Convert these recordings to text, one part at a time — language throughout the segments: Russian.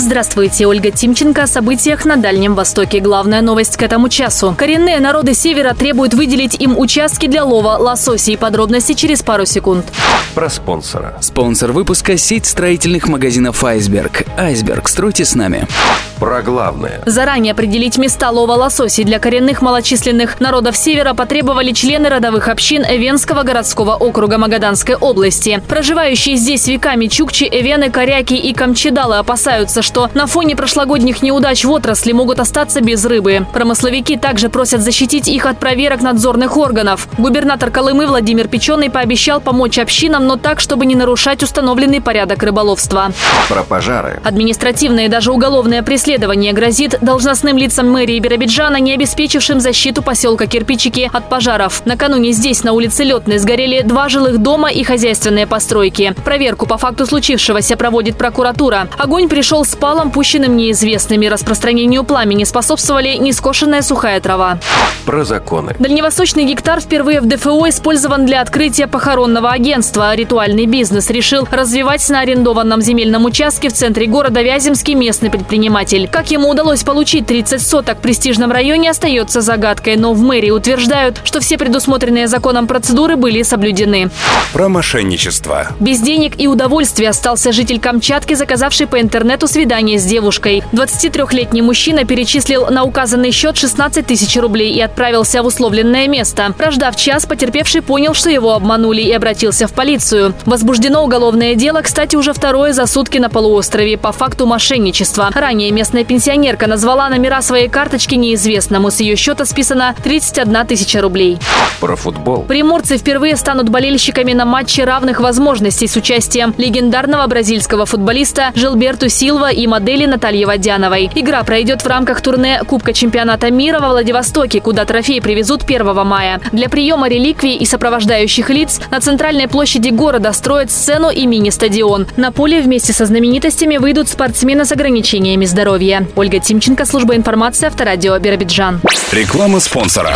Здравствуйте, Ольга Тимченко о событиях на Дальнем Востоке. Главная новость к этому часу. Коренные народы Севера требуют выделить им участки для лова лососей. Подробности через пару секунд. Про спонсора. Спонсор выпуска – сеть строительных магазинов «Айсберг». «Айсберг», стройте с нами. Про главное. Заранее определить места лова лососей для коренных малочисленных народов Севера потребовали члены родовых общин Эвенского городского округа Магаданской области. Проживающие здесь веками чукчи, эвены, коряки и камчедалы опасаются, что на фоне прошлогодних неудач в отрасли могут остаться без рыбы. Промысловики также просят защитить их от проверок надзорных органов. Губернатор Колымы Владимир Печеный пообещал помочь общинам, но так, чтобы не нарушать установленный порядок рыболовства. Про пожары. Административное и даже уголовное преследование грозит должностным лицам мэрии Биробиджана, не обеспечившим защиту поселка Кирпичики от пожаров. Накануне здесь, на улице Летной, сгорели 2 жилых дома и хозяйственные постройки. Проверку по факту случившегося проводит прокуратура. Огонь пришел с палом, пущенным неизвестными. Распространению пламени способствовали нескошенная сухая трава. Про законы. Дальневосточный гектар впервые в ДФО использован для открытия похоронного агентства. Ритуальный бизнес решил развивать на арендованном земельном участке в центре города Вяземский местный предприниматель. Как ему удалось получить 30 соток в престижном районе, остается загадкой, но в мэрии утверждают, что все предусмотренные законом процедуры были соблюдены. Про мошенничество. Без денег и удовольствия остался житель Камчатки, заказавший по интернету свидание с девушкой. 23-летний мужчина перечислил на указанный счет 16 тысяч рублей и отправился в условленное место. Прождав час, потерпевший понял, что его обманули, и обратился в полицию. Возбуждено уголовное дело, кстати, уже второе за сутки на полуострове по факту мошенничества. Ранее местная пенсионерка назвала номера своей карточки неизвестному. С ее счета списано 31 тысяча рублей. Про футбол. Приморцы впервые станут болельщиками на матче равных возможностей с участием легендарного бразильского футболиста Жилберту Силва и модели Натальи Водяновой. Игра пройдет в рамках турне Кубка чемпионата мира во Владивостоке, куда трофей привезут 1 мая. Для приема реликвий и сопровождающих лиц на центральной площади города строят сцену и мини-стадион. На поле вместе со знаменитостями выйдут спортсмены с ограничениями здоровья. Ольга Тимченко, служба информации, Авторадио, Биробиджан. Реклама спонсора.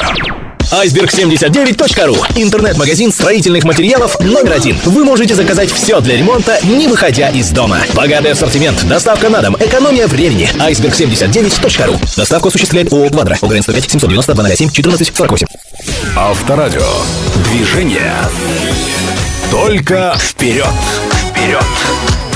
iceberg79.ru. Интернет-магазин строительных материалов №1. Вы можете заказать все для ремонта, не выходя из дома. Богатый ассортимент, доставка на дом, экономия времени. iceberg79.ru. Доставку осуществляет ООО «Гвадра». ОГРН 105 790 207 1448. Авторадио. Движение. Только вперед. Вперед.